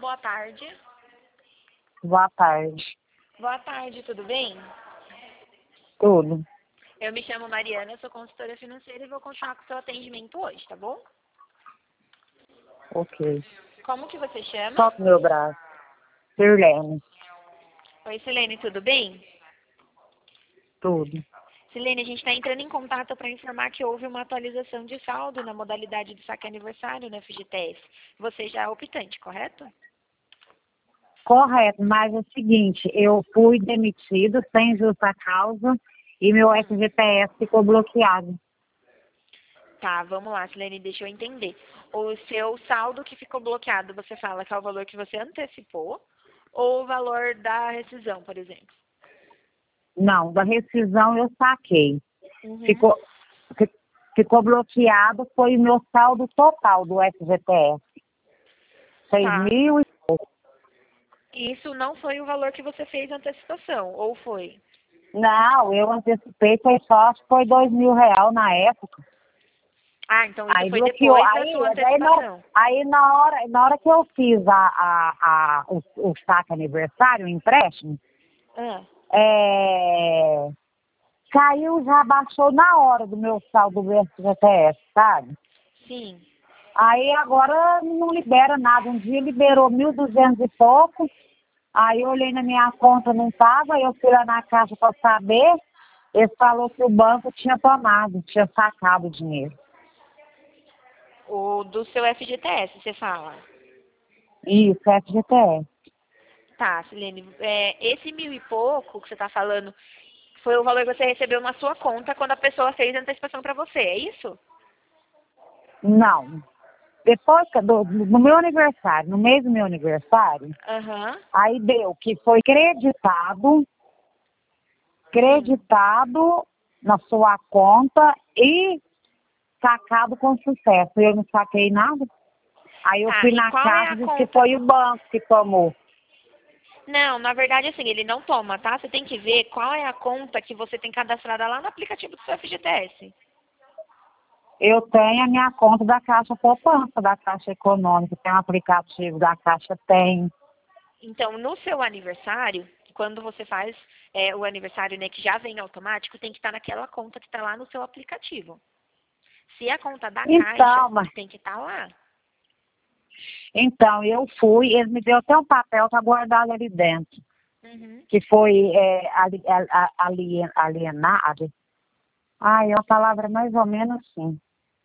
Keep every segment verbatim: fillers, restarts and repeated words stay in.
boa tarde. Boa tarde. Boa tarde, tudo bem? Tudo. Eu me chamo Mariana, sou consultora financeira e vou continuar com o seu atendimento hoje, tá bom? Ok. Como que você chama? Solta o meu braço. Sirlene. Oi, Silene, tudo bem? Tudo. Silene, a gente está entrando em contato para informar que houve uma atualização de saldo na modalidade de saque aniversário no F G T S. Você já é optante, correto? Correto, mas é o seguinte, eu fui demitido sem justa causa e meu F G T S ficou bloqueado. Tá, vamos lá, Silene, deixa eu entender. O seu saldo que ficou bloqueado, você fala que é o valor que você antecipou ou o valor da rescisão, por exemplo? Não, da rescisão eu saquei. Uhum. Ficou, fi- ficou bloqueado, foi o meu saldo total do F G T S. Seis Tá. mil e pouco. Isso não foi o valor que você fez a antecipação, ou foi? Não, eu antecipei, foi só, acho que foi dois mil real na época. Ah, então isso Aí foi bloqueou. depois da Aí, sua aí, na, antecipação. aí na, hora, na hora que eu fiz a, a, a, o, o saque aniversário, o empréstimo, Ah, é, caiu, já baixou na hora do meu saldo do F G T S, sabe? sim. Aí agora não libera nada. Um dia liberou mil e duzentos e pouco. Aí eu olhei na minha conta, não estava. Eu fui lá na caixa para saber. Ele falou que o banco tinha tomado, tinha sacado o dinheiro. O do seu F G T S, você fala. Isso, F G T S. Tá, Silene, é, esse mil e pouco que você está falando foi o valor que você recebeu na sua conta quando a pessoa fez a antecipação para você, é isso? Não. Depois que- do, no meu aniversário, no mês do meu aniversário, Aham, aí deu que foi creditado, sim. creditado na sua conta e sacado com sucesso. Eu não saquei nada. Aí eu Tá, fui e na qual é caixa a e disse que conta? foi o banco que tomou. Não, na verdade, assim, ele não toma, tá? Você tem que ver qual é a conta que você tem cadastrada lá no aplicativo do seu F G T S. Eu tenho a minha conta da Caixa Poupança, da Caixa Econômica, tem um aplicativo da Caixa, tem. Então, no seu aniversário, quando você faz é, o aniversário, né, que já vem automático, tem que estar naquela conta que está lá no seu aplicativo. Se a conta da Caixa, Então, mas, tem que estar lá. então, eu fui, ele me deu até um papel, tá guardado ali dentro, Uhum. que foi é, ali, a- a- alien, alienado. Ah, é uma palavra mais ou menos assim.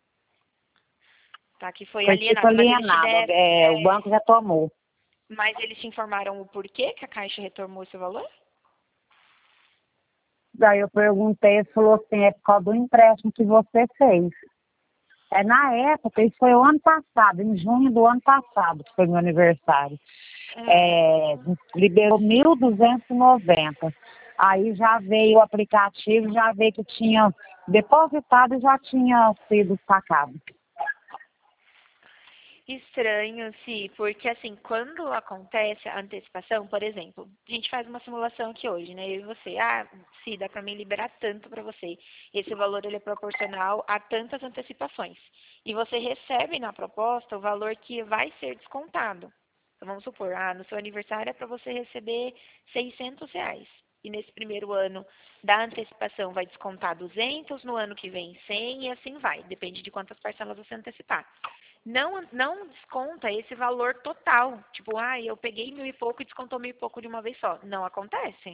Tá, que foi Foi tipo alienado, mas eles te alienado, deram, é, o é, banco já tomou. mas eles te informaram o porquê que a Caixa retornou esse valor? Daí eu perguntei, ele falou assim, é por causa do empréstimo que você fez. É, na época, isso foi o ano passado, em junho do ano passado, que foi meu aniversário. Ah, É, liberou mil duzentos e noventa. Aí já veio o aplicativo, já veio que tinha depositado e já tinha sido sacado. estranho, sim, porque assim, quando acontece a antecipação, por exemplo, a gente faz uma simulação aqui hoje, né? Eu e você, ah, se dá para mim liberar tanto para você. Esse valor ele é proporcional a tantas antecipações. E você recebe na proposta o valor que vai ser descontado. Então, vamos supor, ah, no seu aniversário é para você receber seiscentos reais. E nesse primeiro ano da antecipação vai descontar duzentos, no ano que vem cem e assim vai. Depende de quantas parcelas você antecipar. Não, não desconta esse valor total. Tipo, ah, eu peguei mil e pouco e descontou mil e pouco de uma vez só. Não acontece.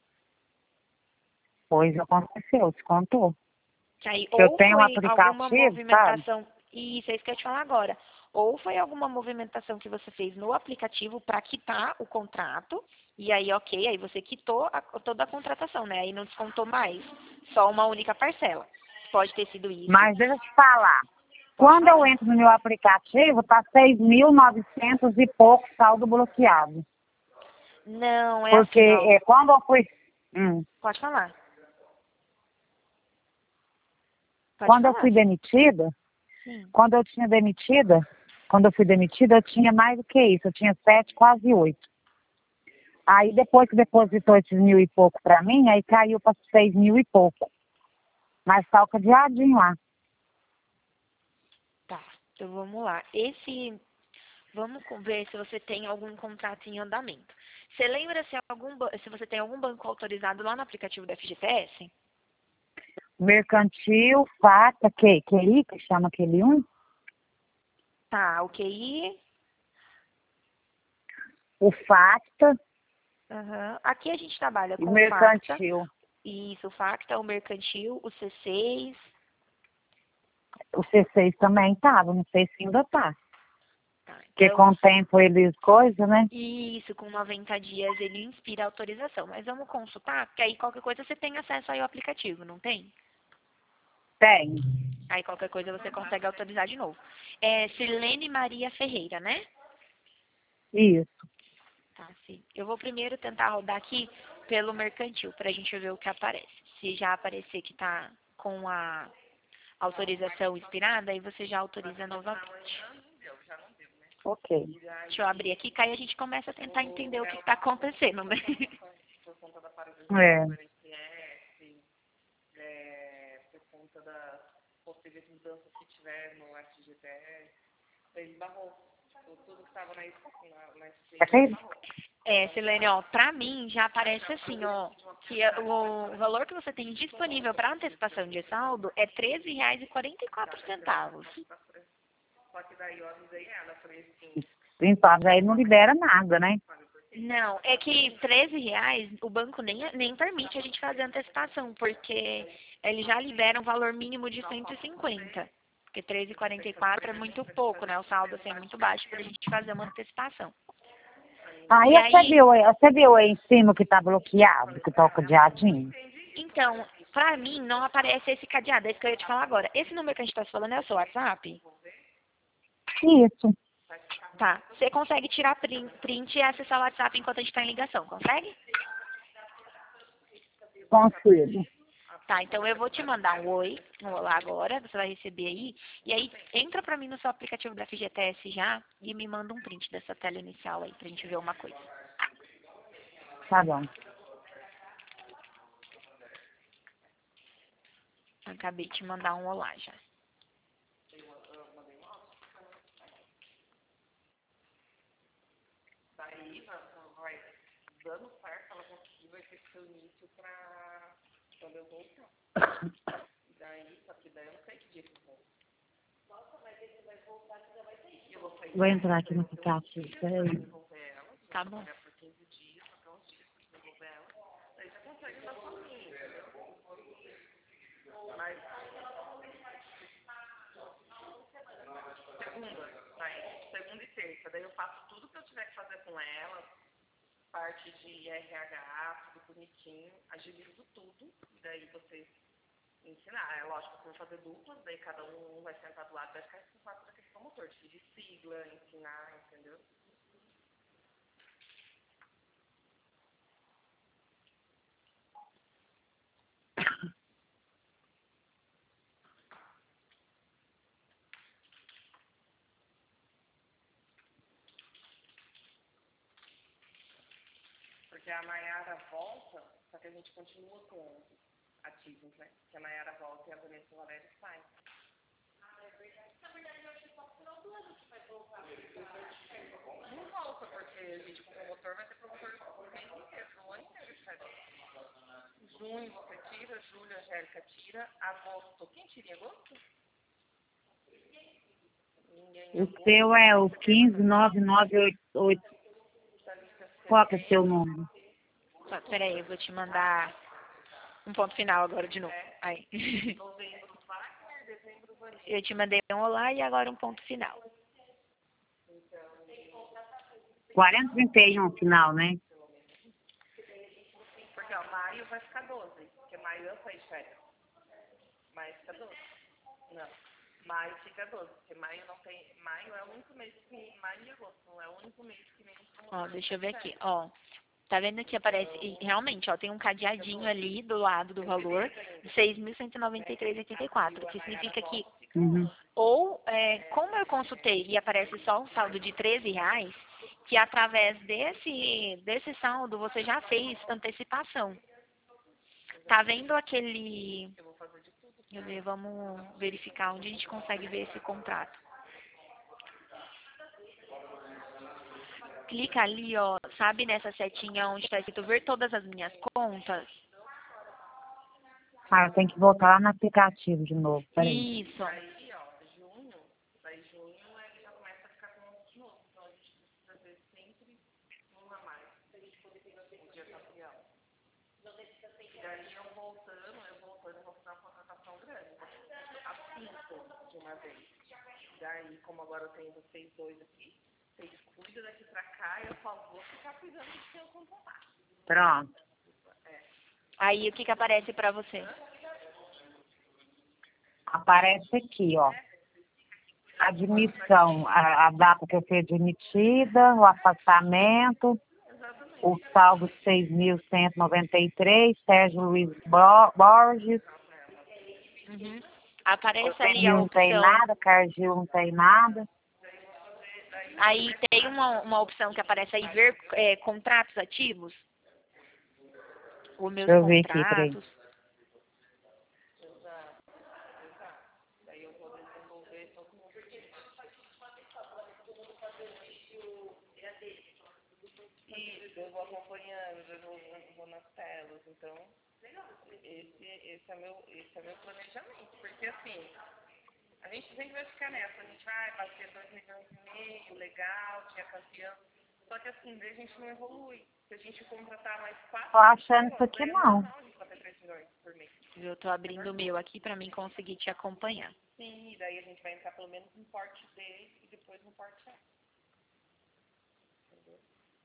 Pois aconteceu, descontou. Que aí Que eu ou tenho um foi alguma aplicativo, sabe? movimentação, e isso é isso que eu ia te falar agora. Ou foi alguma movimentação que você fez no aplicativo para quitar o contrato, e aí, ok, aí você quitou a- toda a contratação, né? Aí não descontou mais, só uma única parcela. Pode ter sido isso. Mas deixa eu te falar. Pode Quando eu falar. entro no meu aplicativo, tá seis mil e novecentos e pouco saldo bloqueado. Não, é Porque assim, ó. é, quando eu fui... Hum, Pode falar. Pode quando eu falar, fui sim. demitida, Sim. quando eu tinha demitida, quando eu fui demitida, eu tinha mais do que isso. Eu tinha sete, quase oito. Aí depois que depositou esses mil e pouco para mim, aí caiu para seis mil e pouco. Mas tá o cadeadinho lá. Tá, então vamos lá. Esse Vamos co- ver se você tem algum contrato em andamento. Você lembra se, algum, ba- se você tem algum banco autorizado lá no aplicativo da F G T S? Mercantil, faca, que, que aí, que chama aquele um? Tá, o Q I. O Facta Aham. Aqui a gente trabalha e com o Facta. mercantil. Isso, o Facta, o Mercantil, o C seis. O C seis também tava, não sei se ainda tá. Tá, Porque então, com o tempo eles coisa, né? isso, com noventa dias ele inspira a autorização. Mas vamos consultar, porque aí qualquer coisa você tem acesso aí ao aplicativo, não tem? Tem. Aí qualquer coisa você consegue autorizar de novo. É Silene Maria Ferreira, né? Isso. Tá, sim. Eu vou primeiro tentar rodar aqui pelo mercantil, pra gente ver o que aparece. Se já aparecer que tá com a autorização expirada, aí você já autoriza novamente. Ok. Deixa eu abrir aqui, que aí a gente começa a tentar entender o que está acontecendo, né? Por conta da parada É. do I C S, é, por conta das possíveis mudanças que tiver no F G T S, ele barrou. Tipo, tudo que estava na, na, na Tá S P caído? barrou. É, Silene, ó, pra mim já aparece assim, ó, que é o valor que você tem disponível para antecipação de saldo é treze reais e quarenta e quatro centavos. Só que daí eu avisei ela, falei assim, Então, aí não libera nada, né? Não, é que treze reais o banco nem, nem permite a gente fazer antecipação, porque ele já libera um valor mínimo de cento e cinquenta. Porque treze e quarenta e quatro é muito pouco, né? O saldo assim, é muito baixo para a gente fazer uma antecipação. Aí E você aí, viu, aí- você viu aí em cima que tá bloqueado, que tá o cadeadinho? então, pra mim não aparece esse cadeado, é isso que eu ia te falar agora. Esse número que a gente tá se falando é o seu WhatsApp? Isso. Tá. Você consegue tirar print, print e acessar o WhatsApp enquanto a gente tá em ligação, consegue? Consigo. Tá, então eu vou te mandar um oi, um olá agora, você vai receber aí. E aí, entra pra mim no seu aplicativo da F G T S já e me manda um print dessa tela inicial aí pra gente ver uma coisa. Tá bom. Acabei de te mandar um olá já. daí vai, vai dando certo, ela conseguir, vai ter que ser o início pra quando eu voltar. E daí, só que daí eu não sei que dia que eu vou. Nossa, mas aí você vai voltar, você já vai ter ido. Eu vou sair. Vou entrar aqui no aplicativo. Peraí. Devolver ela, Tá bom. pagar por quinze dias, só que é uns dias pra devolver ela. Daí você consegue dar sozinho, entendeu? Mas segunda, daí, segunda e terça, daí eu faço tudo que eu tiver que fazer com ela, parte de R H, tudo bonitinho, agilizo tudo, e daí vocês ensinar. É lógico que eu vou fazer duplas, daí cada um vai sentar do lado, vai ficar responsável da questão motor, de sigla, ensinar, entendeu? Porque a Nayara volta, só que a gente continua com ativos, né? Porque a Nayara volta e a Vanessa Valério sai. Ah, é verdade. Na verdade, eu acho que só no final do ano que vai voltar. Não volta, porque a gente com o promotor vai ter promotor o mês inteiro, o ano inteiro de férias. Junho você tira, julho a Angélica tira, agosto. Quem tira em agosto? Ninguém em O agosto. seu é o quinze nove nove oito oito. Qual que é o seu número? Só, peraí, eu vou te mandar um ponto final agora de novo. Aí. Novembro Wagner, dezembro Vanessa. Eu te mandei um olá e agora um ponto final. quarenta e trinta e um final, né? Porque, ó, maio vai ficar doze, porque maio eu saí de férias. Maio fica doze. Não. Maio fica doze, porque maio não tem. Maio é o único mês que. Maio e agosto não é o único mês que nem Ó, deixa eu ver aqui, ó. Tá vendo que aparece, e realmente, ó, tem um cadeadinho ali do lado do valor de seis mil cento e noventa e três vírgula oitenta e quatro, que significa que Uhum. ou, é, como eu consultei e aparece só um saldo de treze reais, que através desse, desse saldo você já fez antecipação. Tá vendo aquele... Deixa eu ver, vamos verificar onde a gente consegue ver esse contrato. clica ali, ó, sabe nessa setinha onde está escrito ver todas as minhas contas? Ah, eu tenho que voltar lá no aplicativo de novo, peraí. Isso. Aí, ó, junho, daí junho ele já começa a ficar com um de novo. Então a gente precisa ver sempre um a mais. Pra gente poder pegar o dia campeão. E daí eu voltando, eu voltando, eu vou fazer uma contratação grande. A cinco de uma vez. Daí, como agora eu tenho vocês dois aqui, vocês cuidam daqui pra cá e eu só vou ficar cuidando de quem eu controlar. Pronto. Aí o que que aparece pra você? Aparece aqui, ó. Admissão, a, a data que eu fui admitida, o afastamento, o saldo seis mil cento e noventa e três, Sérgio Luiz Bo- Borges, Uhum. Aparece ali a Gil não tem opção. nada, Cargil não tem nada. Aí tem uma, uma opção que aparece aí, ver é, contratos ativos. Os meus Deixa eu ver aqui, peraí. contratos. Exato, exato. Daí eu vou desenvolver todo mundo. Isso, eu vou acompanhando, eu vou, eu vou nas telas, então esse, esse, é meu, esse é meu planejamento, porque assim, a gente sempre vai ficar nessa, a gente vai bater dois milhões e meio, legal, tinha campeão, só que assim, daí a gente não evolui. Se a gente contratar mais quatro, Tô achando isso pessoas, aqui daí é não. normal a gente bater três milhões por mês. Eu tô abrindo o meu aqui pra mim conseguir te acompanhar. Sim, e daí a gente vai entrar pelo menos no porte D e depois no porte A. Entendeu?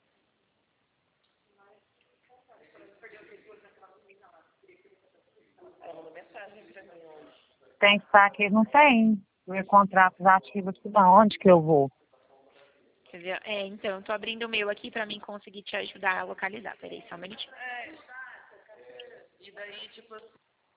Ela mandou mensagem pra mim hoje. Tem que estar aqui, não tem. Meu contratos ativos aqui, não. Onde que eu vou? Quer ver? É, então, eu tô abrindo o meu aqui pra mim conseguir te ajudar a localizar. Peraí, só um minutinho. É, e daí, tipo assim,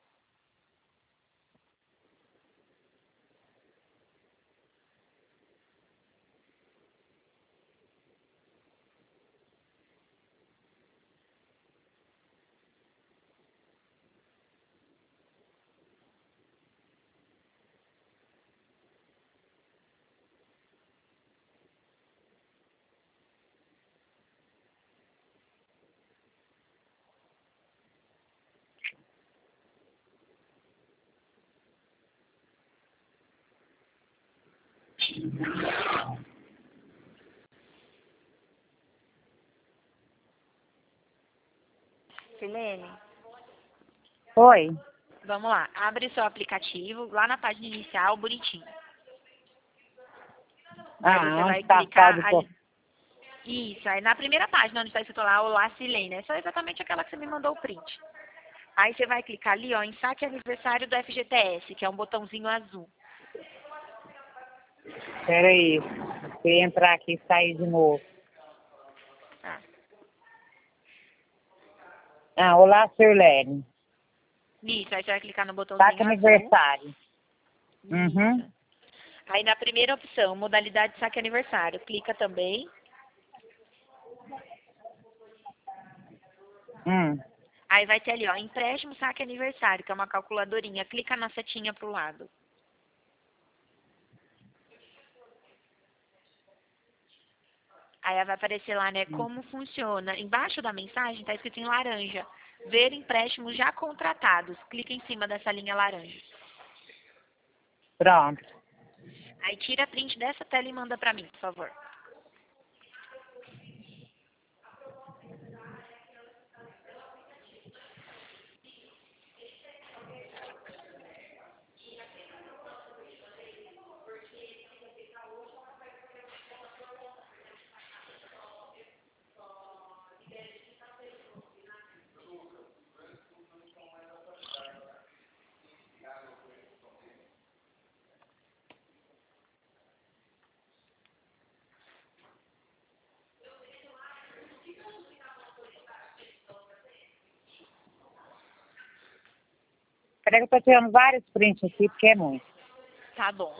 Silene, Oi. vamos lá. Abre seu aplicativo, lá na página inicial, bonitinho. Aí você Ah, vai onde está clicar de ali. Isso, aí na primeira página onde está escrito lá, Olá Silene, é só exatamente aquela que você me mandou o print. Aí você vai clicar ali, ó, em saque aniversário do F G T S, que é um botãozinho azul. Peraí. Se entrar aqui e sair de novo. Tá. Ah, olá, Sirlene. Isso, aí você vai clicar no botãozinho Saque azul. aniversário. Isso. Uhum. Aí na primeira opção, modalidade saque aniversário, clica também. Hum. Aí vai ter ali, ó, empréstimo saque aniversário, que é uma calculadorinha. Clica na setinha pro lado. Aí vai aparecer lá, né, como funciona. Embaixo da mensagem tá escrito em laranja. Ver empréstimos já contratados. Clica em cima dessa linha laranja. Pronto. Aí tira print dessa tela e manda pra mim, por favor. Peraí que eu tô tirando vários prints aqui, porque é muito. Tá bom.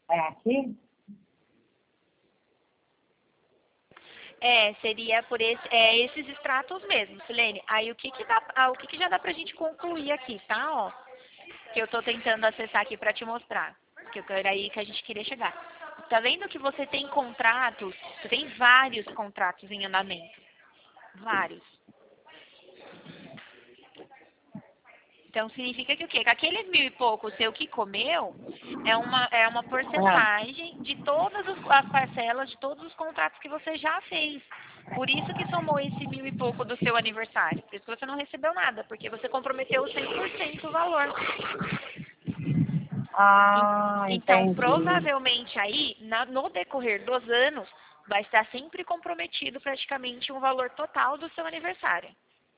É aqui? É, seria por esse, é, esses extratos mesmo, Silene. Aí o que que dá, ah, o que que já dá pra gente concluir aqui, tá? Ó, que eu tô tentando acessar aqui pra te mostrar. Que eu- era aí que a gente queria chegar. Tá vendo que você tem contratos, você tem vários contratos em andamento. Vários. Então significa que o quê? Que aqueles mil e pouco seu que comeu é uma, é uma Ah, porcentagem de todas os- as parcelas, de todos os contratos que você já fez. Por isso que somou esse mil e pouco do seu aniversário. Por isso que você não recebeu nada, porque você comprometeu cem por cento o valor. En- ah, Então, entendi. provavelmente aí, na- no decorrer dos anos, vai estar sempre comprometido praticamente um valor total do seu aniversário.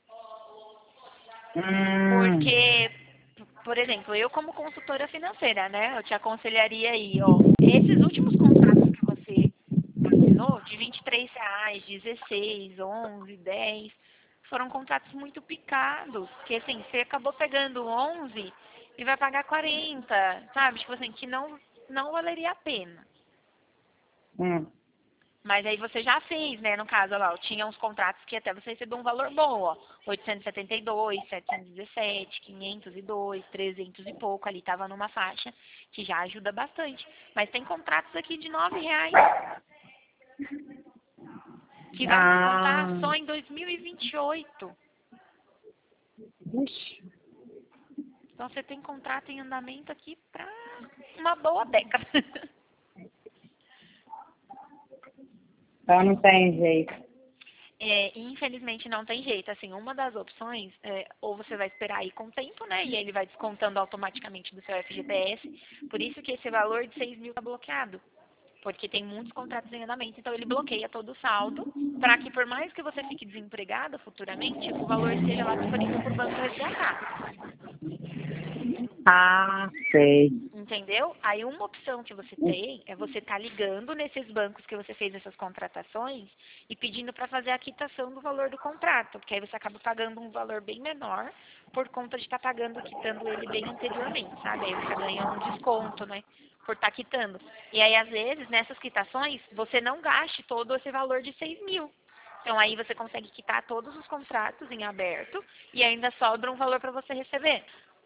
Hum, Porque, por exemplo, eu como consultora financeira, né, eu te aconselharia aí, ó, esses últimos contratos que você assinou, de vinte e três reais, dezesseis, onze, dez, foram contratos muito picados, que assim, você acabou pegando onze e vai pagar quarenta, sabe? Tipo assim, que não, não valeria a pena. hum. Mas aí você já fez, né? No caso, olha lá, eu tinha uns contratos que até você recebeu um valor bom, ó. oitocentos e setenta e dois, setecentos e dezessete, quinhentos e dois, trezentos e pouco, ali tava numa faixa que já ajuda bastante. Mas tem contratos aqui de nove reais que vai descontar Ah, só em dois mil e vinte e oito. ixi, Então você tem contrato em andamento aqui pra uma boa década. então não tem jeito. É, infelizmente não tem jeito, assim, uma das opções, é, ou você vai esperar aí com o tempo, né, e ele vai descontando automaticamente do seu F G T S, por isso que esse valor de seis mil está bloqueado, porque tem muitos contratos em andamento, então ele bloqueia todo o saldo, para que por mais que você fique desempregada futuramente, o valor esteja lá disponível para o banco resgatar. Ah, sei. Entendeu? Aí uma opção que você tem é você estar ligando nesses bancos que você fez essas contratações e pedindo para fazer a quitação do valor do contrato, porque aí você acaba pagando um valor bem menor por conta de estar pagando, quitando ele bem anteriormente, sabe? Aí você ganha um desconto, né? Por estar quitando. E aí, às vezes, nessas quitações, você não gaste todo esse valor de seis mil. Então aí você consegue quitar todos os contratos em aberto e ainda sobra um valor para você receber.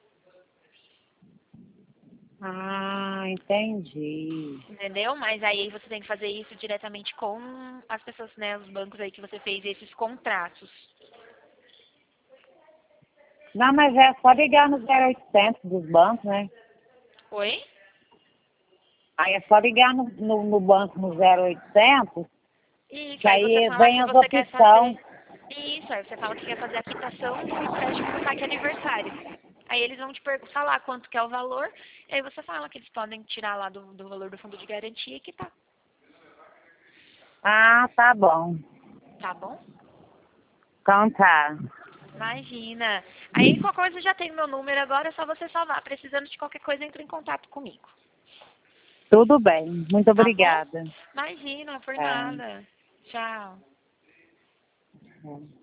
Ah, entendi. Entendeu? Mas aí você tem que fazer isso diretamente com as pessoas, né? Os bancos aí que você fez esses contratos. Não, mas é só ligar no zero oitocentos dos bancos, né? Oi? Aí é só ligar no, no, no banco no zero oitocentos, Isso, que aí você aí fala vem que as você quer opções. fazer. Isso, aí você fala que quer fazer a quitação do empréstimo do saque aniversário. Aí eles vão te pergu- falar quanto que é o valor, e aí você fala que eles podem tirar lá do, do valor do fundo de garantia e quitar. Ah, tá bom. Tá bom? Então tá. Imagina. Aí qualquer coisa já tem o meu número agora, é só você salvar. Precisando de qualquer coisa, entre em contato comigo. Tudo bem. Muito Tá bom? obrigada. Imagina, por É, nada. Tchau. é.